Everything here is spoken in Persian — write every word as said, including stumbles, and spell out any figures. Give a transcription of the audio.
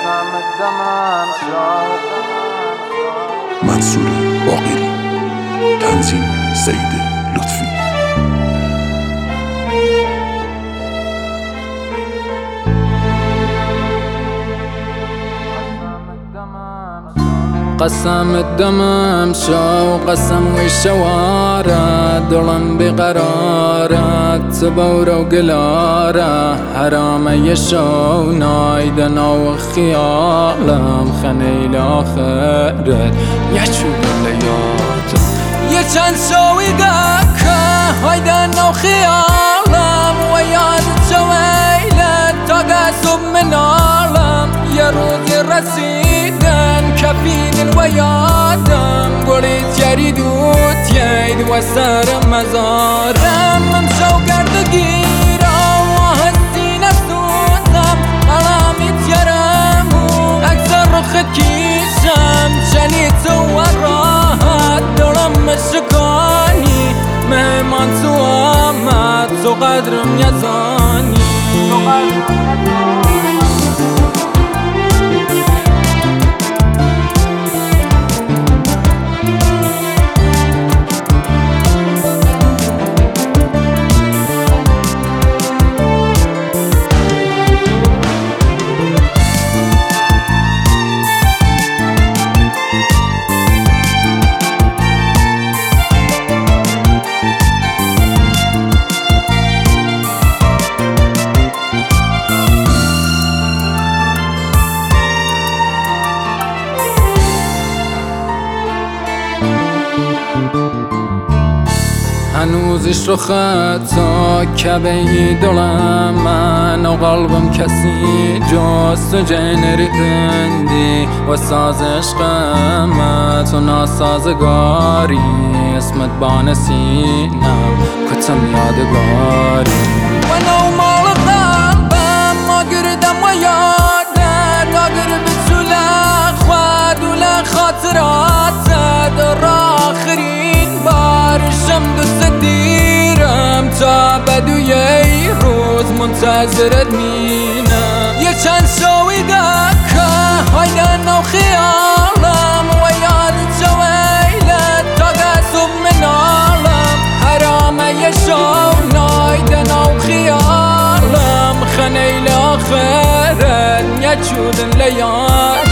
منصور باقری، تنظیم سید لطفی. قسم دمم شو قسم وشوارة دلم بقرارة تبورة وقلارة حرام يشو نايدنا وخيالم خنيل آخرت يشوف الليات يشان شوي داكا هايدنا وخيالم وياد جويلة تقاسب من عالم يروز رسيدن كفيد ويادم قريت يريد وتيد وسار مزارم ممشو قرد قيرا وهسي نفسوزم علامي تيرمو أكثر رخد كيشم شنيت وراها درم مشكاني مهمان سوامت سو قدرم يزاني هنوزش رو خطا کبهی دلم من و قلبم کسی جست و جنری دندی و ساز عشقمت و ناسازگاری اسمت بانسینم کتم یادگاری و نو مال قلبم ما گردم و یادت آگر بچوله خواد و لخاطرات در آخرین بارشم دوست دیرم تا بدوی روز منتظرت مینم یه چند شوی دکه هایدن و خیالم و یاد جویلت تا قصب من عالم حرامه یه شو نایدن و خیالم خنیل آخرت یه چودن لیان